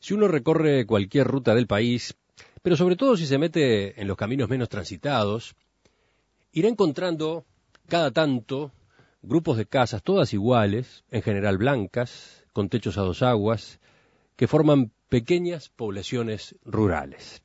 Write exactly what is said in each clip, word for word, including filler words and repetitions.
Si uno recorre cualquier ruta del país, pero sobre todo si se mete en los caminos menos transitados, irá encontrando cada tanto grupos de casas, todas iguales, en general blancas, con techos a dos aguas, que forman pequeñas poblaciones rurales.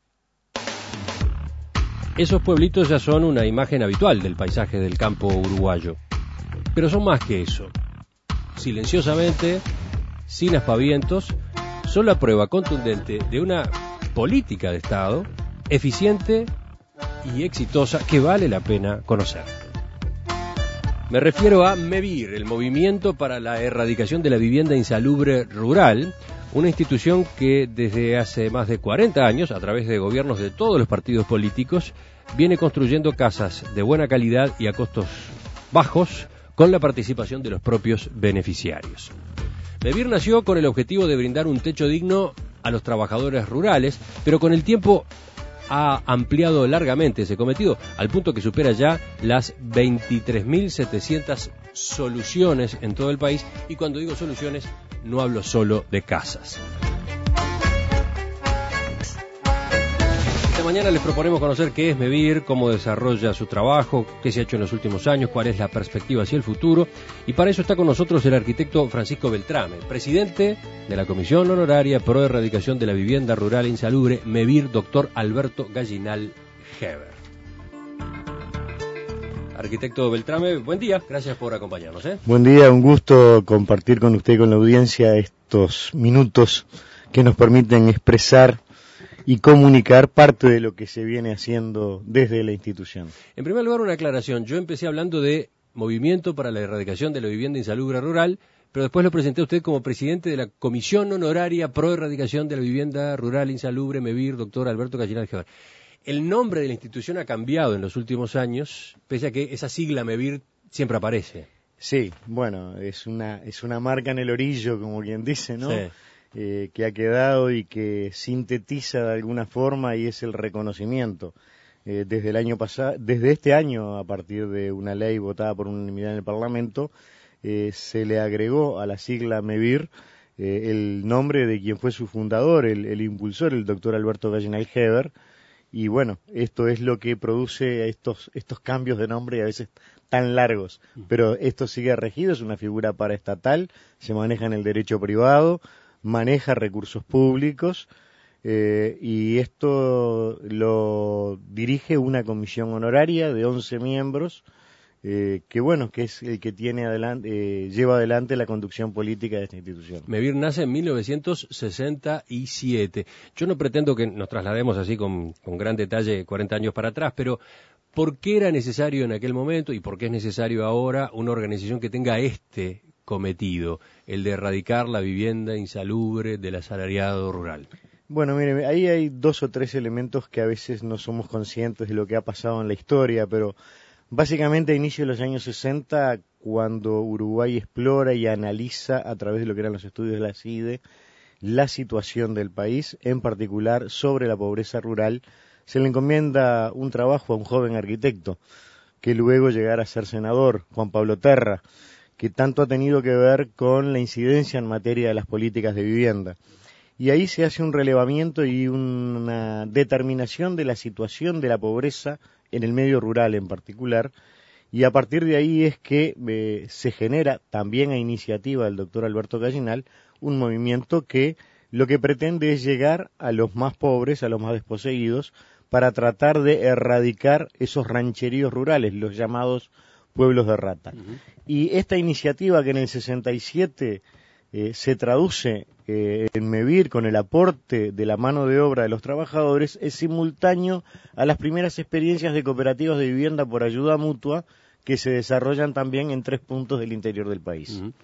Esos pueblitos ya son una imagen habitual del paisaje del campo uruguayo, pero son más que eso. Silenciosamente, sin aspavientos, son la prueba contundente de una política de Estado eficiente y exitosa que vale la pena conocer. Me refiero a MEVIR, el Movimiento para la Erradicación de la Vivienda Insalubre Rural, una institución que desde hace más de cuarenta años, a través de gobiernos de todos los partidos políticos, viene construyendo casas de buena calidad y a costos bajos con la participación de los propios beneficiarios. MEVIR nació con el objetivo de brindar un techo digno a los trabajadores rurales, pero con el tiempo ha ampliado largamente ese cometido, al punto que supera ya las veintitrés mil setecientas soluciones en todo el país, y cuando digo soluciones, no hablo solo de casas. Esta mañana les proponemos conocer qué es MEVIR, cómo desarrolla su trabajo, qué se ha hecho en los últimos años, cuál es la perspectiva hacia el futuro, y para eso está con nosotros el arquitecto Francisco Beltrame, presidente de la Comisión Honoraria Pro Erradicación de la Vivienda Rural e Insalubre, MEVIR, doctor Alberto Gallinal Heber. Arquitecto Beltrame, buen día, gracias por acompañarnos. ¿eh? Buen día, un gusto compartir con usted y con la audiencia estos minutos que nos permiten expresar y comunicar parte de lo que se viene haciendo desde la institución. En primer lugar, una aclaración. Yo empecé hablando de Movimiento para la Erradicación de la Vivienda Insalubre Rural, pero después lo presenté a usted como presidente de la Comisión Honoraria Pro Erradicación de la Vivienda Rural Insalubre, MEVIR, doctor Alberto Gallinal Heber. El nombre de la institución ha cambiado en los últimos años, pese a que esa sigla MEVIR siempre aparece. Sí, bueno, es una, es una marca en el orillo, como quien dice, ¿no? Sí. Eh, que ha quedado y que sintetiza de alguna forma, y es el reconocimiento. Eh, desde el año pasado, desde este año, a partir de una ley votada por unanimidad en el Parlamento, eh, se le agregó a la sigla MEVIR eh, el nombre de quien fue su fundador, el, el impulsor, el doctor Alberto Gallinal Heber. Y bueno, esto es lo que produce estos, estos cambios de nombre a veces tan largos. Pero esto sigue regido, es una figura paraestatal, se maneja en el derecho privado, maneja recursos públicos, eh, y esto lo dirige una comisión honoraria de once miembros, eh, que bueno, que es el que tiene adelante, eh, lleva adelante la conducción política de esta institución. MEVIR nace en mil novecientos sesenta y siete. Yo no pretendo que nos traslademos así con, con gran detalle cuarenta años para atrás, pero ¿por qué era necesario en aquel momento y por qué es necesario ahora una organización que tenga este cometido, el de erradicar la vivienda insalubre del asalariado rural? Bueno, mire, ahí hay dos o tres elementos que a veces no somos conscientes de lo que ha pasado en la historia, pero básicamente a inicios de los años sesenta, cuando Uruguay explora y analiza a través de lo que eran los estudios de la CIDE la situación del país, en particular sobre la pobreza rural, se le encomienda un trabajo a un joven arquitecto que luego llegará a ser senador, Juan Pablo Terra, que tanto ha tenido que ver con la incidencia en materia de las políticas de vivienda. Y ahí se hace un relevamiento y una determinación de la situación de la pobreza en el medio rural en particular, y a partir de ahí es que eh, se genera, también a iniciativa del doctor Alberto Gallinal, un movimiento que lo que pretende es llegar a los más pobres, a los más desposeídos, para tratar de erradicar esos rancheríos rurales, los llamados pueblos de rata. Uh-huh. Y esta iniciativa, que en el sesenta y siete eh, se traduce eh, en MEVIR con el aporte de la mano de obra de los trabajadores, es simultáneo a las primeras experiencias de cooperativas de vivienda por ayuda mutua que se desarrollan también en tres puntos del interior del país. Uh-huh.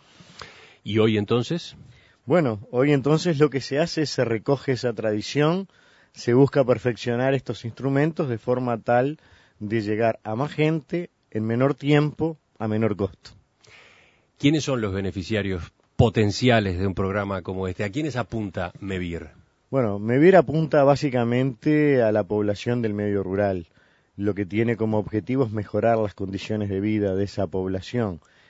¿Y hoy entonces? Bueno, hoy entonces lo que se hace es se recoge esa tradición, se busca perfeccionar estos instrumentos de forma tal de llegar a más gente en menor tiempo, a menor costo. ¿Quiénes son los beneficiarios potenciales de un programa como este? ¿A quiénes apunta MEVIR? Bueno, MEVIR apunta básicamente a la población del medio rural. Lo que tiene como objetivo es mejorar las condiciones de vida de esa población.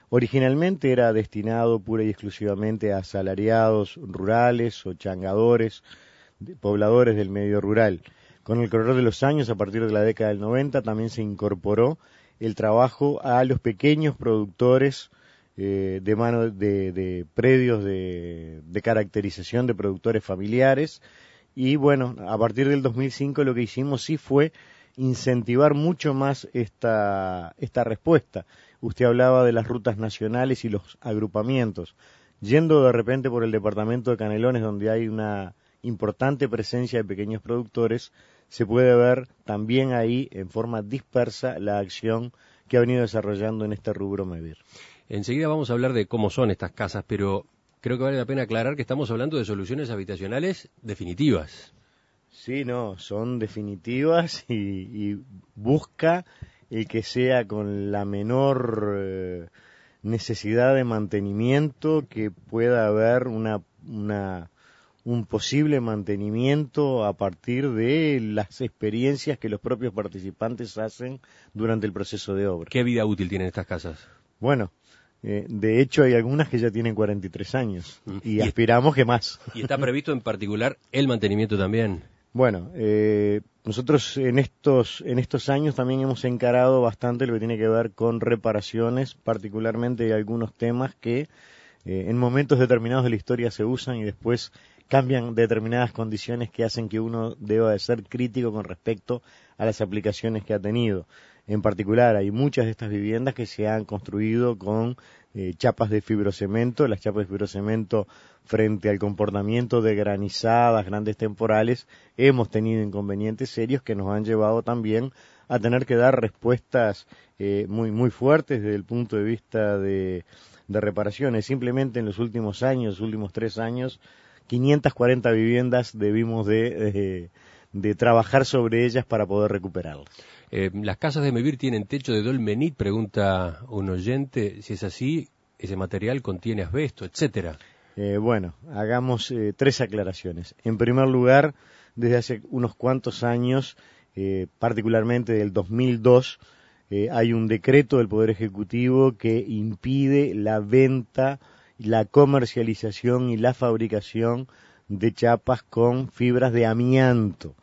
Originalmente era destinado pura y exclusivamente a asalariados rurales o changadores, pobladores del medio rural. Con el correr de los años, a partir de la década del noventa, también se incorporó el trabajo a los pequeños productores eh, de mano de, de predios de, de caracterización de productores familiares. Y bueno, a partir del dos mil cinco lo que hicimos sí fue incentivar mucho más esta, esta respuesta. Usted hablaba de las rutas nacionales y los agrupamientos. Yendo de repente por el departamento de Canelones, donde hay una importante presencia de pequeños productores, se puede ver también ahí en forma dispersa la acción que ha venido desarrollando en este rubro MEVIR. Enseguida vamos a hablar de cómo son estas casas, pero creo que vale la pena aclarar que estamos hablando de soluciones habitacionales definitivas. Sí, no, son definitivas y, y busca el que sea con la menor eh, necesidad de mantenimiento, que pueda haber una, una, un posible mantenimiento a partir de las experiencias que los propios participantes hacen durante el proceso de obra. ¿Qué vida útil tienen estas casas? Bueno, eh, de hecho hay algunas que ya tienen cuarenta y tres años mm. y, y aspiramos es, que más. ¿Y está previsto en particular el mantenimiento también? Bueno, eh, nosotros en estos en estos años también hemos encarado bastante lo que tiene que ver con reparaciones, particularmente de algunos temas que eh, en momentos determinados de la historia se usan y después cambian determinadas condiciones que hacen que uno deba de ser crítico con respecto a las aplicaciones que ha tenido. En particular, hay muchas de estas viviendas que se han construido con eh, chapas de fibrocemento. Las chapas de fibrocemento, frente al comportamiento de granizadas, grandes temporales, hemos tenido inconvenientes serios que nos han llevado también a tener que dar respuestas eh, muy muy fuertes desde el punto de vista de, de reparaciones. Simplemente en los últimos años, los últimos tres años, quinientas cuarenta viviendas debimos de, de, de trabajar sobre ellas para poder recuperarlas. Eh, ¿Las casas de MEVIR tienen techo de dolmenit? Pregunta un oyente. Si es así, ese material contiene asbesto, etcétera. Eh, bueno, hagamos eh, tres aclaraciones. En primer lugar, desde hace unos cuantos años, eh, particularmente del dos mil dos, eh, hay un decreto del Poder Ejecutivo que impide la venta, la comercialización y la fabricación de chapas con fibras de amianto.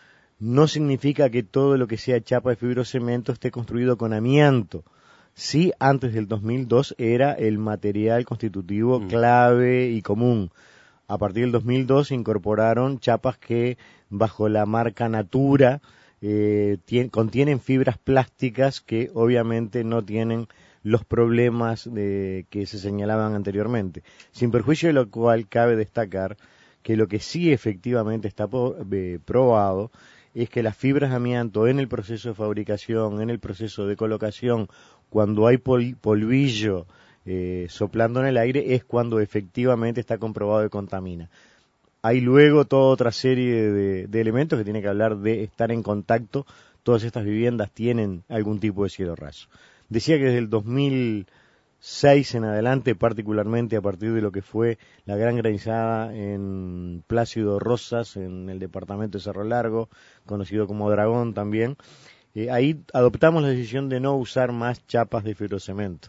No significa que todo lo que sea chapa de fibrocemento esté construido con amianto. Sí, antes del dos mil dos era el material constitutivo mm. clave y común. A partir del dos mil dos se incorporaron chapas que, bajo la marca Natura, eh, tien, contienen fibras plásticas que obviamente no tienen los problemas de, que se señalaban anteriormente. Sin perjuicio de lo cual cabe destacar que lo que sí efectivamente está eh, probado es que las fibras de amianto en el proceso de fabricación, en el proceso de colocación, cuando hay pol polvillo eh, soplando en el aire, es cuando efectivamente está comprobado que contamina. Hay luego toda otra serie de, de elementos que tiene que hablar de estar en contacto. Todas estas viviendas tienen algún tipo de cielo raso. Decía que desde el dos mil seis en adelante, particularmente a partir de lo que fue la gran granizada en Plácido Rosas, en el departamento de Cerro Largo, conocido como Dragón también, eh, ahí adoptamos la decisión de no usar más chapas de fibrocemento.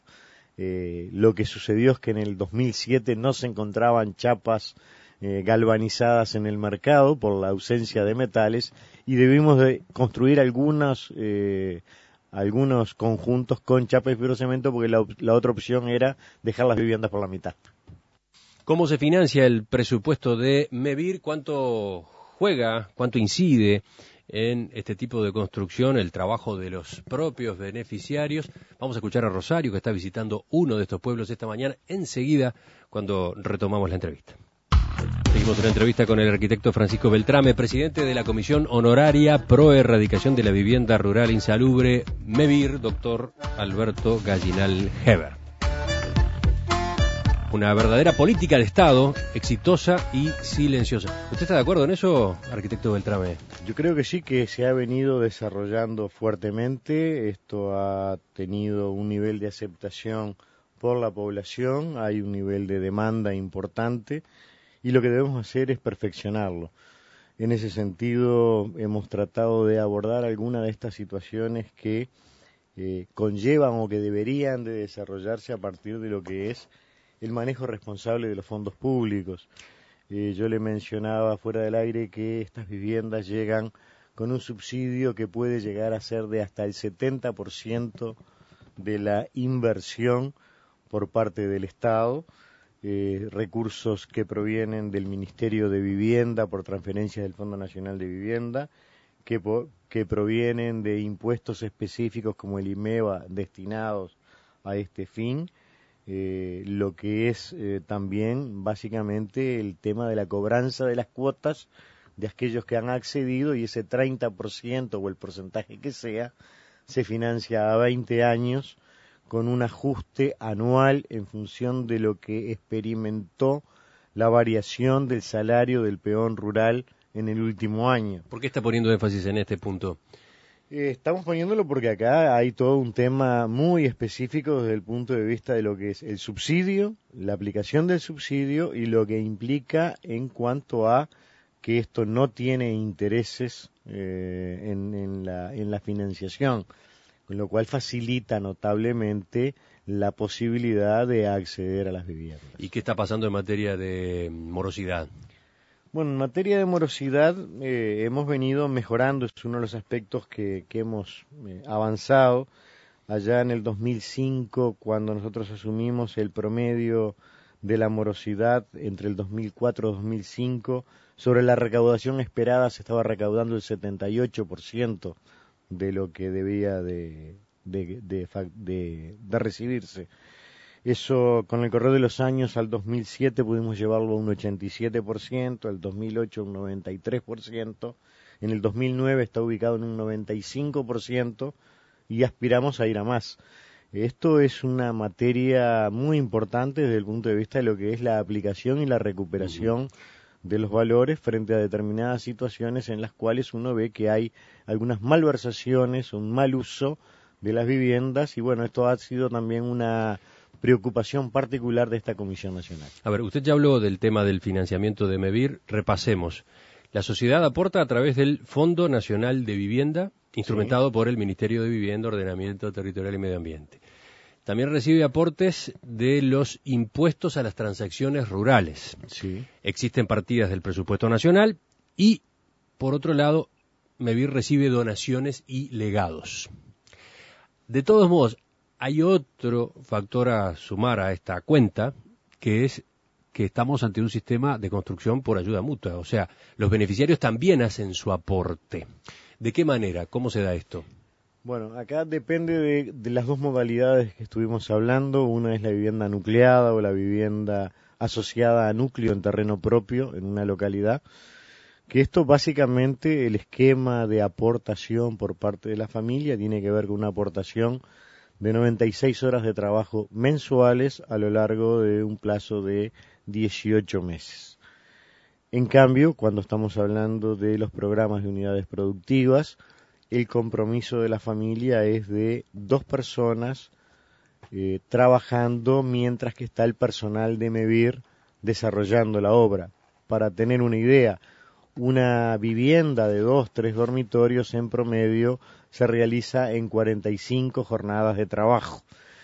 Eh, lo que sucedió es que en el dos mil siete no se encontraban chapas eh, galvanizadas en el mercado por la ausencia de metales y debimos de construir algunas eh, algunos conjuntos con chapa y fibrocemento porque la, la otra opción era dejar las viviendas por la mitad. ¿Cómo se financia el presupuesto de MEVIR? ¿Cuánto juega, cuánto incide en este tipo de construcción el trabajo de los propios beneficiarios? Vamos a escuchar a Rosario, que está visitando uno de estos pueblos esta mañana, enseguida cuando retomamos la entrevista. Seguimos una entrevista con el arquitecto Francisco Beltrame, presidente de la Comisión Honoraria Pro Erradicación de la Vivienda Rural Insalubre, MEVIR, doctor Alberto Gallinal Heber. Una verdadera política de Estado, exitosa y silenciosa. ¿Usted está de acuerdo en eso, arquitecto Beltrame? Yo creo que sí, que se ha venido desarrollando fuertemente. Esto ha tenido un nivel de aceptación por la población, hay un nivel de demanda importante. Y lo que debemos hacer es perfeccionarlo. En ese sentido, hemos tratado de abordar algunas de estas situaciones que eh, conllevan o que deberían de desarrollarse a partir de lo que es el manejo responsable de los fondos públicos. Eh, yo le mencionaba fuera del aire que estas viviendas llegan con un subsidio que puede llegar a ser de hasta el setenta por ciento de la inversión por parte del Estado, eh, recursos que provienen del Ministerio de Vivienda por transferencias del Fondo Nacional de Vivienda, que, po, que provienen de impuestos específicos como el IMEVA destinados a este fin, eh, lo que es eh, también básicamente el tema de la cobranza de las cuotas de aquellos que han accedido, y ese treinta por ciento o el porcentaje que sea se financia a veinte años con un ajuste anual en función de lo que experimentó la variación del salario del peón rural en el último año. ¿Por qué está poniendo énfasis en este punto? Eh, estamos poniéndolo porque acá hay todo un tema muy específico desde el punto de vista de lo que es el subsidio, la aplicación del subsidio y lo que implica en cuanto a que esto no tiene intereses eh, en, en, la, en la financiación, con lo cual facilita notablemente la posibilidad de acceder a las viviendas. ¿Y qué está pasando en materia de morosidad? Bueno, en materia de morosidad eh, hemos venido mejorando, es uno de los aspectos que, que hemos eh, avanzado. Allá en el dos mil cinco, cuando nosotros asumimos el promedio de la morosidad entre el dos mil cuatro y dos mil cinco, sobre la recaudación esperada se estaba recaudando el setenta y ocho por ciento de lo que debía de, de, de, de, de recibirse. Eso, con el correr de los años, al dos mil siete pudimos llevarlo a un ochenta y siete por ciento, al dos mil ocho un noventa y tres por ciento, en el dos mil nueve está ubicado en un noventa y cinco por ciento y aspiramos a ir a más. Esto es una materia muy importante desde el punto de vista de lo que es la aplicación y la recuperación uh-huh. de los valores frente a determinadas situaciones en las cuales uno ve que hay algunas malversaciones, un mal uso de las viviendas, y bueno, esto ha sido también una preocupación particular de esta Comisión Nacional. A ver, usted ya habló del tema del financiamiento de MEVIR, repasemos. La sociedad aporta a través del Fondo Nacional de Vivienda, instrumentado sí. por el Ministerio de Vivienda, Ordenamiento Territorial y Medio Ambiente. También recibe aportes de los impuestos a las transacciones rurales. Sí. Existen partidas del presupuesto nacional y, por otro lado, MEVIR recibe donaciones y legados. De todos modos, hay otro factor a sumar a esta cuenta, que es que estamos ante un sistema de construcción por ayuda mutua. O sea, los beneficiarios también hacen su aporte. ¿De qué manera? ¿Cómo se da esto? Bueno, acá depende de, de las dos modalidades que estuvimos hablando. Una es la vivienda nucleada o la vivienda asociada a núcleo en terreno propio en una localidad. Que esto básicamente, el esquema de aportación por parte de la familia tiene que ver con una aportación de noventa y seis horas de trabajo mensuales a lo largo de un plazo de dieciocho meses. En cambio, cuando estamos hablando de los programas de unidades productivas, el compromiso de la familia es de dos personas eh, trabajando mientras que está el personal de MEVIR desarrollando la obra. Para tener una idea, una vivienda de dos, tres dormitorios en promedio se realiza en cuarenta y cinco jornadas de trabajo,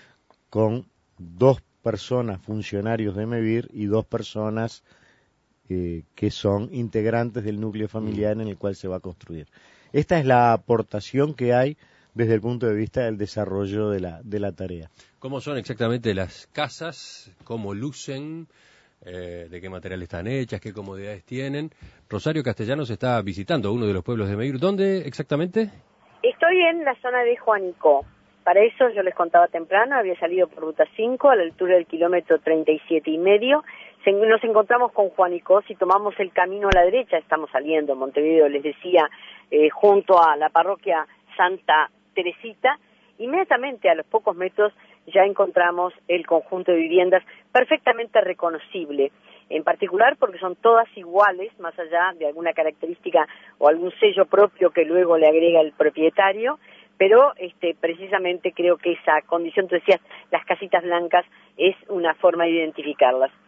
con dos personas funcionarios de MEVIR y dos personas eh, que son integrantes del núcleo familiar en el cual se va a construir. Esta es la aportación que hay desde el punto de vista del desarrollo de la, de la tarea. ¿Cómo son exactamente las casas? ¿Cómo lucen? Eh, ¿De qué material están hechas? ¿Qué comodidades tienen? Rosario Castellanos está visitando uno de los pueblos de MEVIR. ¿Dónde exactamente? Estoy en la zona de Juanico. Para eso, yo les contaba temprano, había salido por ruta cinco a la altura del kilómetro treinta y siete y medio. Se, nos encontramos con Juanico. Si tomamos el camino a la derecha, estamos saliendo, Montevideo, les decía, eh, junto a la parroquia Santa Teresita. Inmediatamente, a los pocos metros, ya encontramos el conjunto de viviendas perfectamente reconocible, en particular porque son todas iguales, más allá de alguna característica o algún sello propio que luego le agrega el propietario, pero este, precisamente creo que esa condición, tú decías, las casitas blancas, es una forma de identificarlas.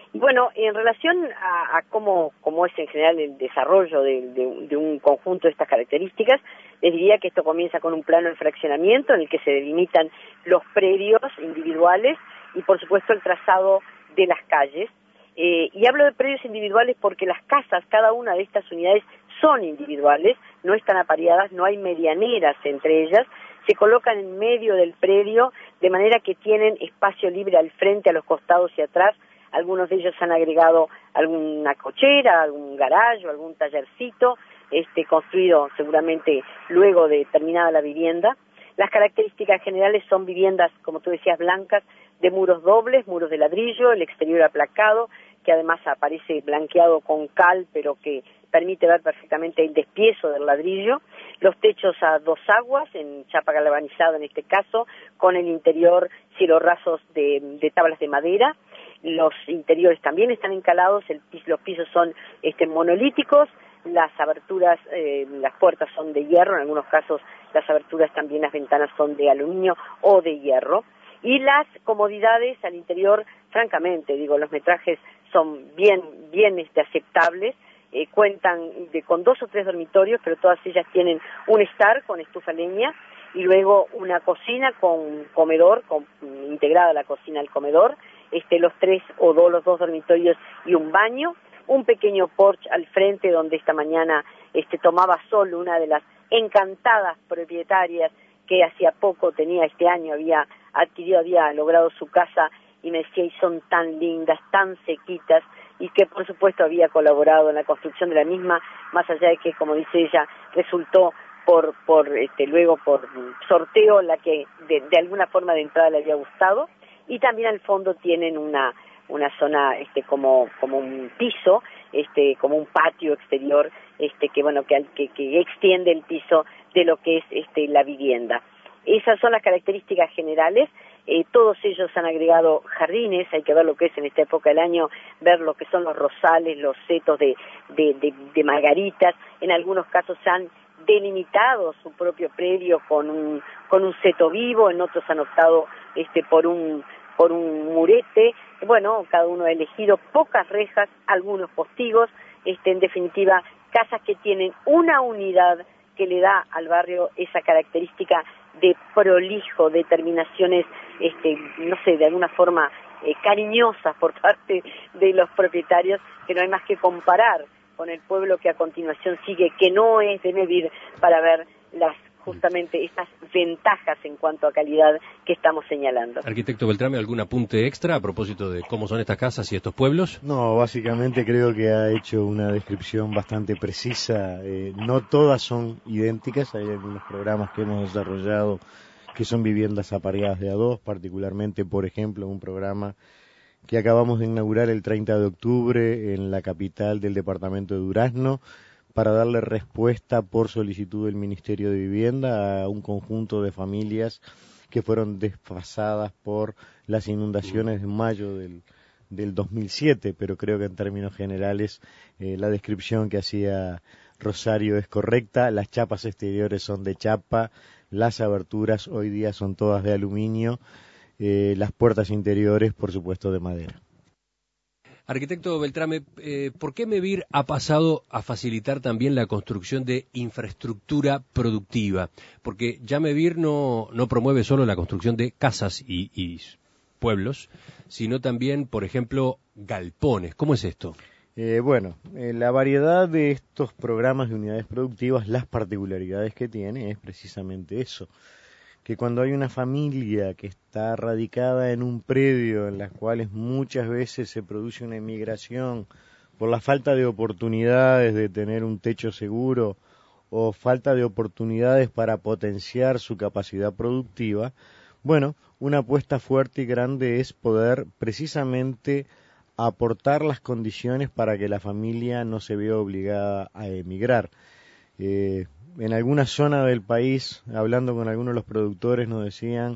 Y bueno, en relación a, a cómo, cómo es en general el desarrollo de, de, de un conjunto de estas características, les diría que esto comienza con un plano de fraccionamiento en el que se delimitan los predios individuales y por supuesto el trazado de las calles. Eh, y hablo de predios individuales porque las casas, cada una de estas unidades son individuales, no están apareadas, no hay medianeras entre ellas, se colocan en medio del predio de manera que tienen espacio libre al frente, a los costados y atrás. Algunos de ellos han agregado alguna cochera, algún garaje, algún tallercito, este, construido seguramente luego de terminada la vivienda. Las características generales son viviendas, como tú decías, blancas, de muros dobles, muros de ladrillo, el exterior aplacado, que además aparece blanqueado con cal, pero que permite ver perfectamente el despiezo del ladrillo. Los techos a dos aguas, en chapa galvanizada en este caso, con el interior cielorrasos de, de tablas de madera. Los interiores también están encalados, el, los pisos son este, monolíticos, las aberturas, eh, las puertas son de hierro, en algunos casos las aberturas también, las ventanas son de aluminio o de hierro. Y las comodidades al interior, francamente, digo, los metrajes son bien, bien este, aceptables, eh, cuentan de, con dos o tres dormitorios, pero todas ellas tienen un estar con estufa leña, y luego una cocina con comedor, con, integrada la cocina al comedor, este, los tres o dos, los dos dormitorios y un baño, un pequeño porche al frente donde esta mañana este, tomaba sol una de las encantadas propietarias que hacía poco tenía, este año había adquirido, había logrado su casa, y me decía, y son tan lindas, tan sequitas, y que por supuesto había colaborado en la construcción de la misma, más allá de que, como dice ella, resultó por, por este, luego por sorteo la que de, de alguna forma de entrada le había gustado. Y también al fondo tienen una una zona este como como un piso, este como un patio exterior, este que bueno que que, que extiende el piso de lo que es este la vivienda. Esas son las características generales. Eh, todos ellos han agregado jardines, hay que ver lo que es en esta época del año, ver lo que son los rosales, los setos de, de, de, de margaritas. En algunos casos han delimitado su propio predio con un con un seto vivo, en otros han optado este por un por un murete. Bueno, cada uno ha elegido pocas rejas, algunos postigos, este, en definitiva, casas que tienen una unidad que le da al barrio esa característica de prolijo, de terminaciones, este, no sé, de alguna forma eh, cariñosas por parte de los propietarios, que no hay más que comparar con el pueblo que a continuación sigue, que no es de medir para ver las justamente estas ventajas en cuanto a calidad que estamos señalando. Arquitecto Beltrame, ¿algún apunte extra a propósito de cómo son estas casas y estos pueblos? No, básicamente creo que ha hecho una descripción bastante precisa. Eh, no todas son idénticas, hay algunos programas que hemos desarrollado que son viviendas apareadas de a dos, particularmente, por ejemplo, un programa que acabamos de inaugurar el treinta de octubre en la capital del departamento de Durazno, para darle respuesta por solicitud del Ministerio de Vivienda a un conjunto de familias que fueron desfasadas por las inundaciones de mayo del, del dos mil siete, pero creo que en términos generales eh, la descripción que hacía Rosario es correcta. Las chapas exteriores son de chapa, las aberturas hoy día son todas de aluminio, eh, las puertas interiores, por supuesto, de madera. Arquitecto Beltrame, eh, ¿por qué MEVIR ha pasado a facilitar también la construcción de infraestructura productiva? Porque ya MEVIR no, no promueve solo la construcción de casas y, y pueblos, sino también, por ejemplo, galpones. ¿Cómo es esto? Eh, bueno, eh, la variedad de estos programas de unidades productivas, las particularidades que tiene es precisamente eso, que cuando hay una familia que está radicada en un predio en las cuales muchas veces se produce una inmigración por la falta de oportunidades de tener un techo seguro o falta de oportunidades para potenciar su capacidad productiva, bueno, una apuesta fuerte y grande es poder precisamente aportar las condiciones para que la familia no se vea obligada a emigrar. Eh, en alguna zona del país, hablando con algunos de los productores, nos decían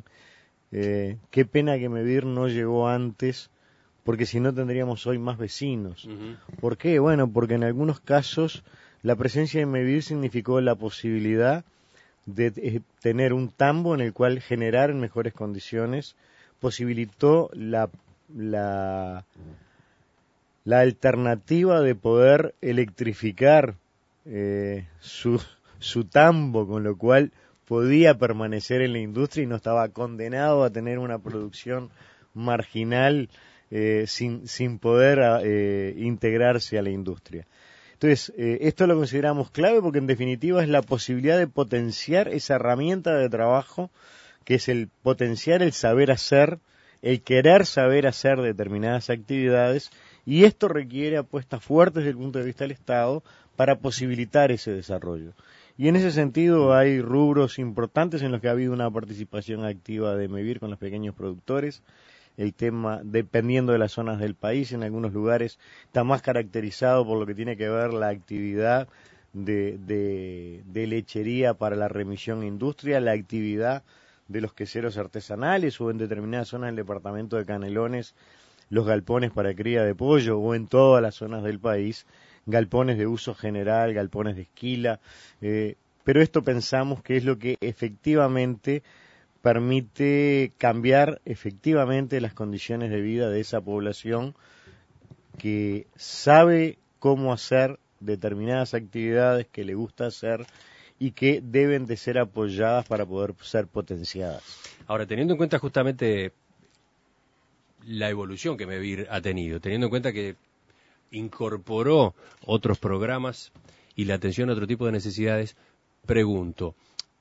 eh, qué pena que MEVIR no llegó antes, porque si no tendríamos hoy más vecinos. Uh-huh. ¿Por qué? Bueno, porque en algunos casos la presencia de MEVIR significó la posibilidad de eh, tener un tambo en el cual generar en mejores condiciones, posibilitó la, la la alternativa de poder electrificar eh, su, su tambo, con lo cual podía permanecer en la industria y no estaba condenado a tener una producción marginal eh, sin, sin poder eh, integrarse a la industria. Entonces, eh, esto lo consideramos clave porque en definitiva es la posibilidad de potenciar esa herramienta de trabajo que es el potenciar el saber hacer, el querer saber hacer determinadas actividades, y esto requiere apuestas fuertes desde el punto de vista del Estado para posibilitar ese desarrollo. Y en ese sentido hay rubros importantes en los que ha habido una participación activa de MEVIR con los pequeños productores. El tema, dependiendo de las zonas del país, en algunos lugares está más caracterizado por lo que tiene que ver la actividad de, de, de lechería para la remisión a industria, la actividad de los queseros artesanales, o en determinadas zonas del departamento de Canelones, los galpones para cría de pollo, o en todas las zonas del país, galpones de uso general, galpones de esquila, eh, pero esto pensamos que es lo que efectivamente permite cambiar efectivamente las condiciones de vida de esa población que sabe cómo hacer determinadas actividades que le gusta hacer y que deben de ser apoyadas para poder ser potenciadas. Ahora, teniendo en cuenta justamente la evolución que MEVIR ha tenido, teniendo en cuenta que incorporó otros programas y la atención a otro tipo de necesidades, pregunto,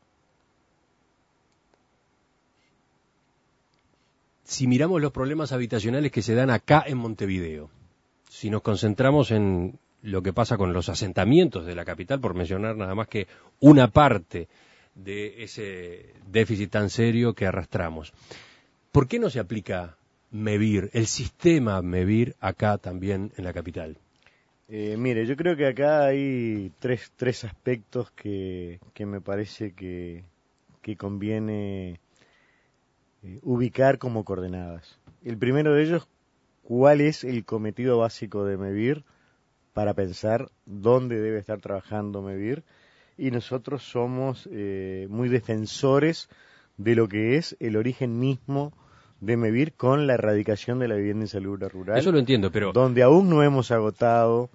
si miramos los problemas habitacionales que se dan acá en Montevideo, si nos concentramos en lo que pasa con los asentamientos de la capital, por mencionar nada más que una parte de ese déficit tan serio que arrastramos, ¿por qué no se aplica MEVIR, el sistema MEVIR acá también en la capital? Eh, mire, yo creo que acá hay tres, tres aspectos que, que me parece que, que conviene eh, ubicar como coordenadas. El primero de ellos, ¿cuál es el cometido básico de MEVIR para pensar dónde debe estar trabajando MEVIR? Y nosotros somos eh, muy defensores de lo que es el origen mismo de MEVIR con la erradicación de la vivienda insalubre rural. Eso lo entiendo, pero donde aún no hemos agotado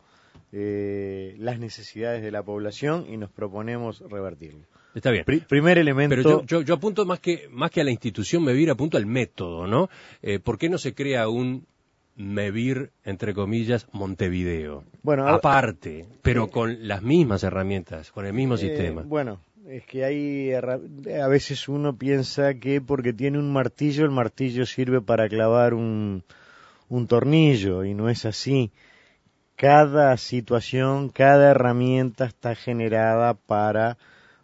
eh, las necesidades de la población y nos proponemos revertirlo. Está bien. Pri- primer elemento. Pero yo, yo, yo apunto más que más que a la institución MEVIR, apunto al método, ¿no? Eh, ¿Por qué no se crea un MEVIR, entre comillas, Montevideo? Bueno, a, aparte, pero eh, con las mismas herramientas, con el mismo eh, sistema. Bueno, es que hay a veces uno piensa que porque tiene un martillo, el martillo sirve para clavar un, un tornillo, y no es así. Cada situación, cada herramienta está generada para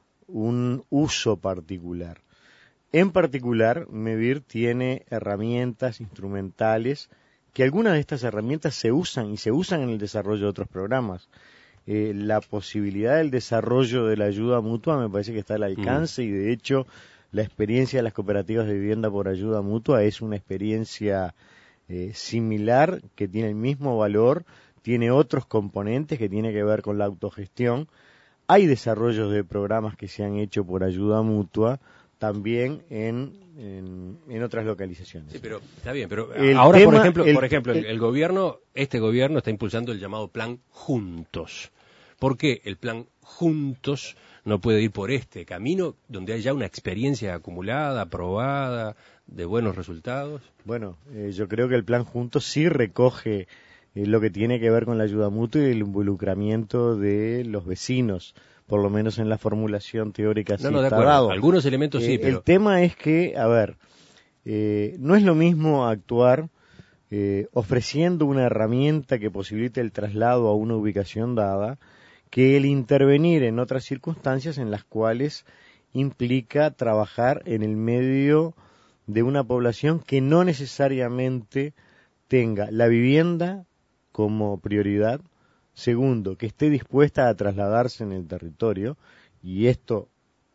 un uso particular. En particular, MEVIR tiene herramientas instrumentales que algunas de estas herramientas se usan y se usan en el desarrollo de otros programas. Eh, la posibilidad del desarrollo de la ayuda mutua me parece que está al alcance mm. y de hecho la experiencia de las cooperativas de vivienda por ayuda mutua es una experiencia eh, similar, que tiene el mismo valor, tiene otros componentes que tiene que ver con la autogestión. Hay desarrollos de programas que se han hecho por ayuda mutua también en, en, en otras localizaciones. Sí, pero está bien, pero el ahora tema, por ejemplo, el, por ejemplo, el, el, el gobierno, este gobierno está impulsando el llamado Plan Juntos. ¿Por qué el Plan Juntos no puede ir por este camino donde hay ya una experiencia acumulada, aprobada, de buenos resultados? Bueno, eh, yo creo que el Plan Juntos sí recoge eh, lo que tiene que ver con la ayuda mutua y el involucramiento de los vecinos, por lo menos en la formulación teórica. No, sí no, de está acuerdo. dado. Algunos elementos sí, eh, pero... El tema es que, a ver, eh, no es lo mismo actuar eh, ofreciendo una herramienta que posibilite el traslado a una ubicación dada, que el intervenir en otras circunstancias en las cuales implica trabajar en el medio de una población que no necesariamente tenga la vivienda como prioridad. Segundo, que esté dispuesta a trasladarse en el territorio, y esto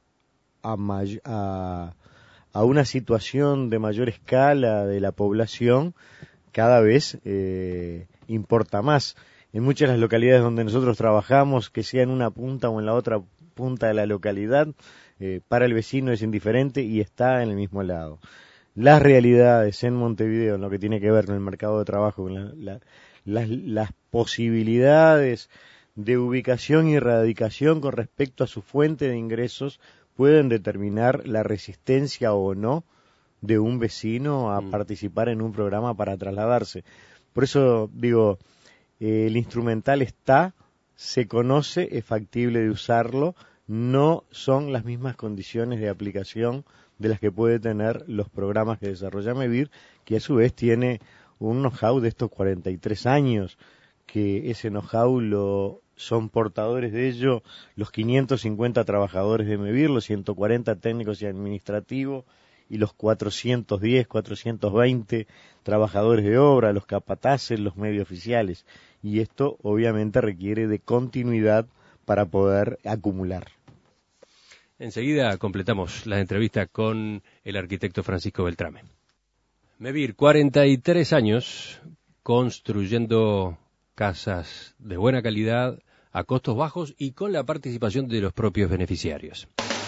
a, may- a, a una situación de mayor escala de la población cada vez eh, importa más. En muchas de las localidades donde nosotros trabajamos, que sea en una punta o en la otra punta de la localidad, eh, para el vecino es indiferente y está en el mismo lado. Las realidades en Montevideo, en lo que tiene que ver con el mercado de trabajo, con la, la, las, las posibilidades de ubicación y erradicación con respecto a su fuente de ingresos pueden determinar la resistencia o no de un vecino a mm. participar en un programa para trasladarse. Por eso digo, eh, el instrumental está, se conoce, es factible de usarlo, no son las mismas condiciones de aplicación de las que puede tener los programas que desarrolla MEVIR, que a su vez tiene un know-how de estos cuarenta y tres años, que ese know-how lo son portadores de ello los quinientos cincuenta trabajadores de MEVIR, los ciento cuarenta técnicos y administrativos, y los cuatrocientos diez, cuatrocientos veinte trabajadores de obra, los capataces, los medios oficiales. Y esto obviamente requiere de continuidad para poder acumular. Enseguida completamos la entrevista con el arquitecto Francisco Beltrame. MEVIR, cuarenta y tres años construyendo casas de buena calidad, a costos bajos y con la participación de los propios beneficiarios.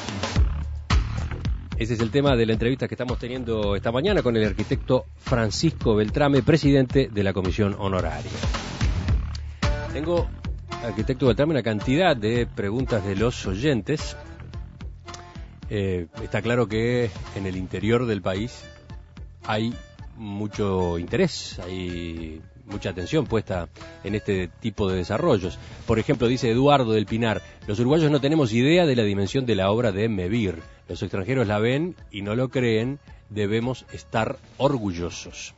Ese es el tema de la entrevista que estamos teniendo esta mañana con el arquitecto Francisco Beltrame, presidente de la Comisión Honoraria. Tengo, arquitecto Beltrame, una cantidad de preguntas de los oyentes. Eh, está claro que en el interior del país hay mucho interés, hay mucha atención puesta en este tipo de desarrollos. Por ejemplo, dice Eduardo del Pinar, los uruguayos no tenemos idea de la dimensión de la obra de MEVIR. Los extranjeros la ven y no lo creen, debemos estar orgullosos.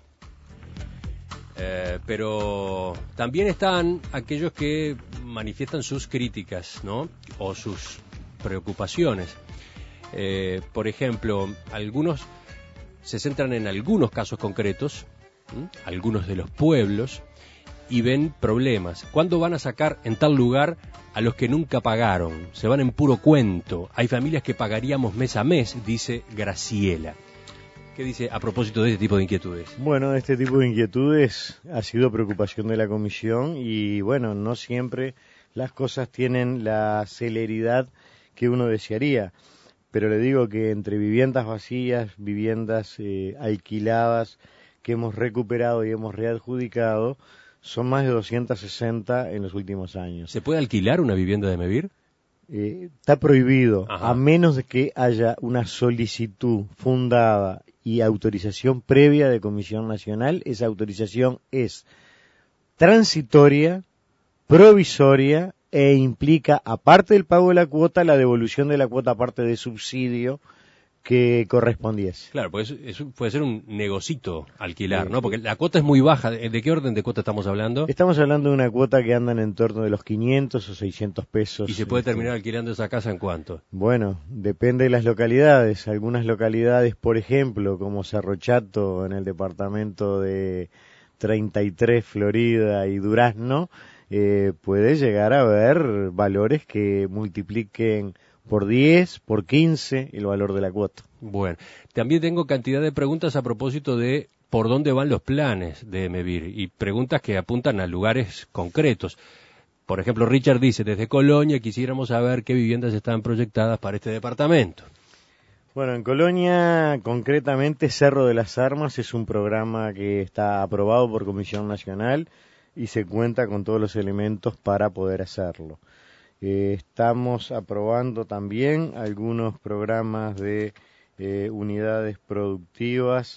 Eh, pero también están aquellos que manifiestan sus críticas, ¿no? O sus preocupaciones. Eh, por ejemplo, algunos se centran en algunos casos concretos, ¿m? algunos de los pueblos, y ven problemas. ¿Cuándo van a sacar en tal lugar a los que nunca pagaron? Se van en puro cuento. Hay familias que pagaríamos mes a mes, dice Graciela. ¿Qué dice a propósito de este tipo de inquietudes? Bueno, este tipo de inquietudes ha sido preocupación de la comisión y bueno, no siempre las cosas tienen la celeridad que uno desearía. Pero le digo que entre viviendas vacías, viviendas eh, alquiladas que hemos recuperado y hemos readjudicado, son más de doscientas sesenta en los últimos años. ¿Se puede alquilar una vivienda de MEVIR? Eh, está prohibido, Ajá. a menos de que haya una solicitud fundada y autorización previa de Comisión Nacional. Esa autorización es transitoria, provisoria e implica, aparte del pago de la cuota, la devolución de la cuota aparte de subsidio que correspondiese. Claro, pues eso puede ser un negocito alquilar, sí, ¿no? Porque la cuota es muy baja. ¿De qué orden de cuota estamos hablando? Estamos hablando de una cuota que anda en torno de los quinientos o seiscientos pesos. ¿Y se puede terminar alquilando esa casa en cuánto? Bueno, depende de las localidades. Algunas localidades, por ejemplo, como Cerro Chato, en el departamento de treinta y tres, Florida y Durazno, eh, puede llegar a haber valores que multipliquen por diez, por quince el valor de la cuota. Bueno, también tengo cantidad de preguntas a propósito de por dónde van los planes de MEVIR y preguntas que apuntan a lugares concretos. Por ejemplo, Richard dice, desde Colonia quisiéramos saber qué viviendas están proyectadas para este departamento. Bueno, en Colonia, concretamente, Cerro de las Armas es un programa que está aprobado por Comisión Nacional y se cuenta con todos los elementos para poder hacerlo. Eh, estamos aprobando también algunos programas de eh, unidades productivas,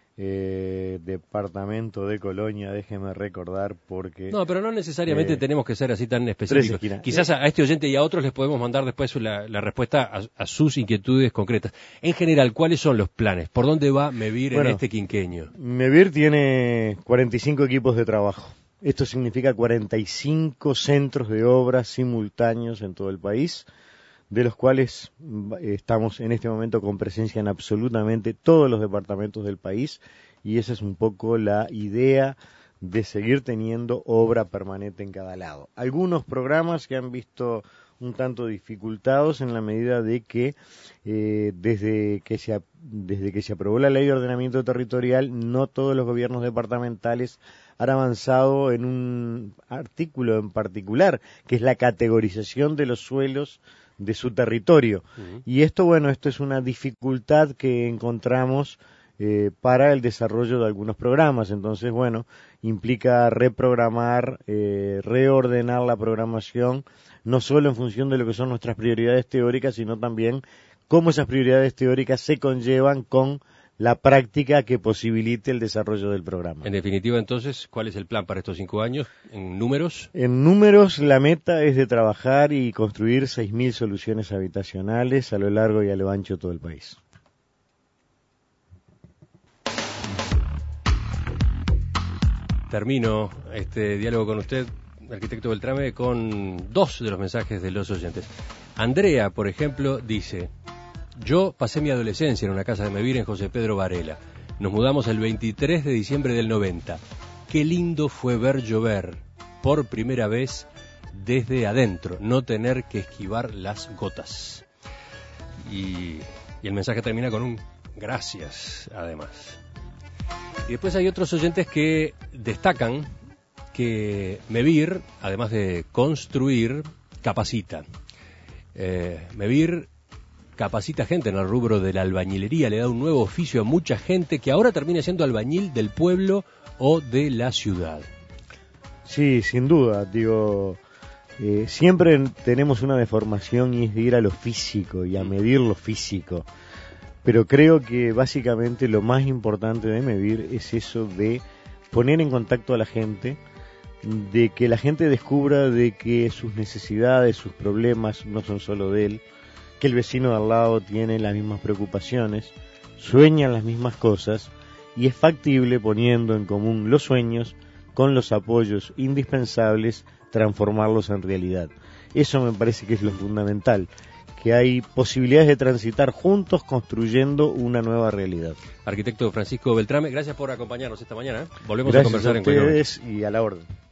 eh, departamento de Colonia, déjeme recordar porque... No, pero no necesariamente eh, tenemos que ser así tan específicos. Quizás a, a este oyente y a otros les podemos mandar después la, la respuesta a, a sus inquietudes concretas. En general, ¿cuáles son los planes? ¿Por dónde va MEVIR bueno, en este quinquenio? MEVIR tiene cuarenta y cinco equipos de trabajo. Esto significa cuarenta y cinco centros de obra simultáneos en todo el país, de los cuales estamos en este momento con presencia en absolutamente todos los departamentos del país, y esa es un poco la idea de seguir teniendo obra permanente en cada lado. Algunos programas que han visto un tanto dificultados en la medida de que eh, desde que se desde que se aprobó la Ley de Ordenamiento Territorial, no todos los gobiernos departamentales han avanzado en un artículo en particular, que es la categorización de los suelos de su territorio. Uh-huh. Y esto, bueno, esto es una dificultad que encontramos eh, para el desarrollo de algunos programas. Entonces, bueno, implica reprogramar, eh, reordenar la programación, no solo en función de lo que son nuestras prioridades teóricas, sino también cómo esas prioridades teóricas se conllevan con la práctica que posibilite el desarrollo del programa. En definitiva, entonces, ¿cuál es el plan para estos cinco años en números? En números, la meta es de trabajar y construir seis mil soluciones habitacionales a lo largo y a lo ancho de todo el país. Termino este diálogo con usted, arquitecto Beltrame, con dos de los mensajes de los oyentes. Andrea, por ejemplo, dice: yo pasé mi adolescencia en una casa de Mevir en José Pedro Varela. Nos mudamos el veintitrés de diciembre del noventa. Qué lindo fue ver llover por primera vez desde adentro, no tener que esquivar las gotas. Y, y el mensaje termina con un gracias, además. Y después hay otros oyentes que destacan que Mevir, además de construir, capacita. Eh, Mevir capacita gente en el rubro de la albañilería, le da un nuevo oficio a mucha gente que ahora termina siendo albañil del pueblo o de la ciudad. Sí, sin duda, digo, eh, siempre tenemos una deformación y es de ir a lo físico y a medir lo físico, pero creo que básicamente lo más importante de Mevir es eso de poner en contacto a la gente, de que la gente descubra de que sus necesidades, sus problemas no son solo de él, que el vecino de al lado tiene las mismas preocupaciones, sueñan las mismas cosas y es factible, poniendo en común los sueños con los apoyos indispensables, transformarlos en realidad. Eso me parece que es lo fundamental, que hay posibilidades de transitar juntos construyendo una nueva realidad. Arquitecto Francisco Beltrame, gracias por acompañarnos esta mañana. Volvemos gracias a conversar a en cualquier ustedes y a la orden.